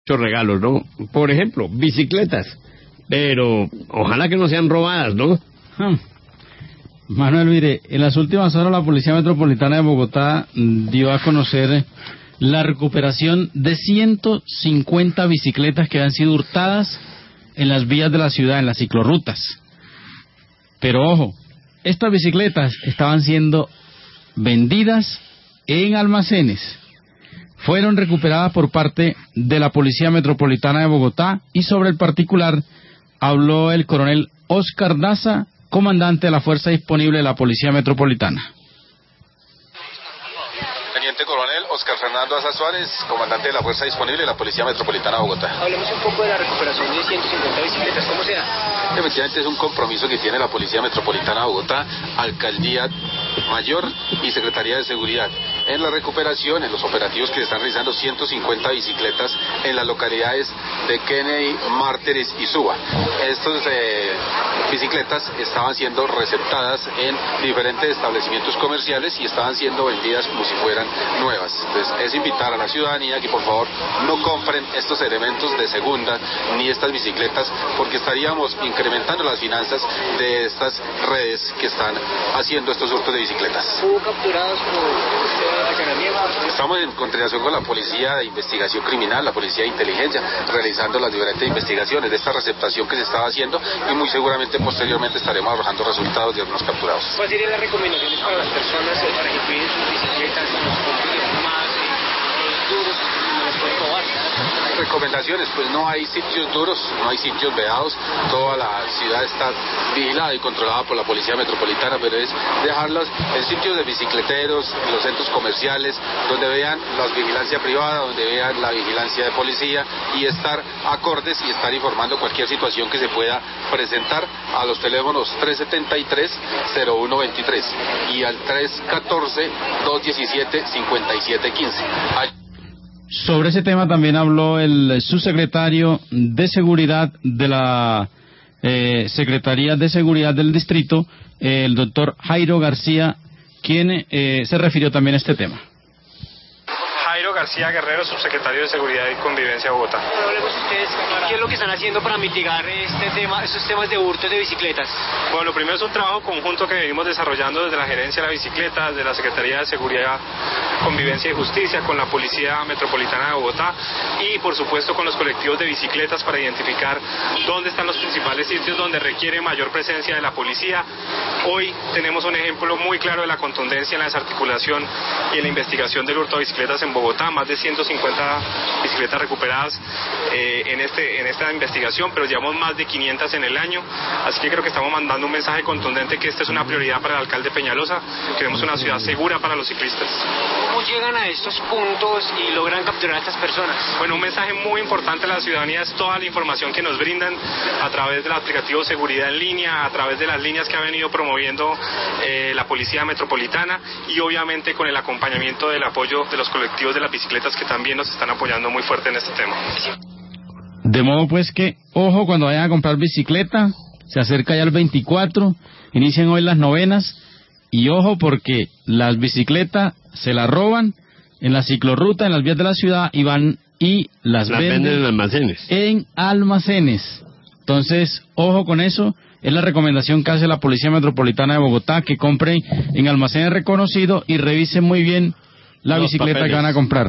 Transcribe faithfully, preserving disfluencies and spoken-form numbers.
Muchos regalos, ¿no? Por ejemplo, bicicletas. Pero ojalá que no sean robadas, ¿no? Hmm. Manuel, mire, en las últimas horas la Policía Metropolitana de Bogotá dio a conocer la recuperación de ciento cincuenta bicicletas que han sido hurtadas en las vías de la ciudad, en las ciclorrutas. Pero ojo, estas bicicletas estaban siendo vendidas en almacenes. Fueron recuperadas por parte de la Policía Metropolitana de Bogotá y sobre el particular habló el coronel Oscar Daza, comandante de la Fuerza Disponible de la Policía Metropolitana. Teniente Coronel Oscar Fernando Daza Suárez, comandante de la Fuerza Disponible de la Policía Metropolitana de Bogotá. Hablemos un poco de la recuperación de ciento cincuenta bicicletas, ¿cómo se da? Efectivamente es un compromiso que tiene la Policía Metropolitana de Bogotá, Alcaldía Mayor y Secretaría de Seguridad. En la recuperación, en los operativos que se están realizando, ciento cincuenta bicicletas en las localidades de Kennedy, Mártires y Suba. Estas eh, bicicletas estaban siendo receptadas en diferentes establecimientos comerciales y estaban siendo vendidas como si fueran nuevas. Entonces es invitar a la ciudadanía que por favor no compren estos elementos de segunda ni estas bicicletas, porque estaríamos incrementando las finanzas de estas redes que están haciendo estos hurtos de bicicletas. ¿Hubo capturados por este allanamiento? Estamos en coordinación con la Policía de Investigación Criminal, la Policía de Inteligencia, realizando las diferentes investigaciones de esta receptación que se estaba haciendo y muy seguramente posteriormente estaremos arrojando resultados de algunos capturados. ¿Cuáles serían las recomendaciones para las personas eh, para que cuiden sus bicicletas, los compren más eh, duros, no las pueden robar? Recomendaciones, pues no hay sitios duros, no hay sitios vedados, toda la ciudad está vigilada y controlada por la Policía Metropolitana, pero es dejarlas en sitios de bicicleteros, en los centros comerciales, donde vean la vigilancia privada, donde vean la vigilancia de policía y estar acordes y estar informando cualquier situación que se pueda presentar a los teléfonos tres setenta y tres, cero uno veintitrés y al tres catorce, dos diecisiete, cincuenta y siete quince. Sobre ese tema también habló el subsecretario de Seguridad de la eh, Secretaría de Seguridad del Distrito, eh, el doctor Jairo García, quien eh, se refirió también a este tema. Jairo García Guerrero, subsecretario de Seguridad y Convivencia de Bogotá. Pero hablemos ustedes, ¿qué es lo que están haciendo para mitigar este tema, estos temas de hurtos de bicicletas? Bueno, lo primero es un trabajo conjunto que venimos desarrollando desde la Gerencia de la Bicicleta, desde la Secretaría de Seguridad, Convivencia y Justicia, con la Policía Metropolitana de Bogotá y por supuesto con los colectivos de bicicletas para identificar dónde están los principales sitios donde requiere mayor presencia de la policía. Hoy tenemos un ejemplo muy claro de la contundencia en la desarticulación y en la investigación del hurto de bicicletas en Bogotá, más de ciento cincuenta bicicletas recuperadas eh, en, este, en esta investigación, pero llevamos más de quinientas en el año, así que creo que estamos mandando un mensaje contundente que esta es una prioridad para el alcalde Peñalosa. Queremos una ciudad segura para los ciclistas. ¿Cómo llegan a estos puntos y logran capturar a estas personas? Bueno, un mensaje muy importante a la ciudadanía es toda la información que nos brindan a través del aplicativo Seguridad en Línea, a través de las líneas que ha venido promoviendo eh, la Policía Metropolitana y obviamente con el acompañamiento del apoyo de los colectivos de las bicicletas que también nos están apoyando muy fuerte en este tema. De modo pues que, ojo cuando vayan a comprar bicicleta, se acerca ya el veinticuatro, inician hoy las novenas, y ojo porque las bicicletas se las roban en la ciclorruta, en las vías de la ciudad, y van y las, las venden, venden en almacenes. En almacenes. Entonces, ojo con eso, es la recomendación que hace la Policía Metropolitana de Bogotá, que compren en almacenes reconocidos y revisen muy bien la Los bicicleta papeles. que van a comprar.